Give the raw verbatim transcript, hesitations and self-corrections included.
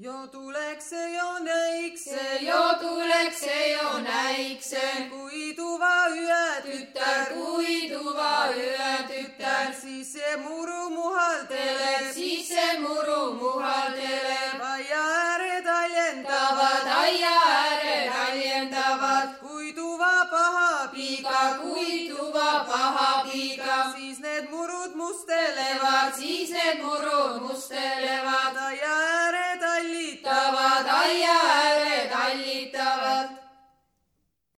Jo tuleks se jo näikse, jo tuleks se jo näikse. Kuiduva yö tyttär, Kuiduva yö tyttär, siis se muru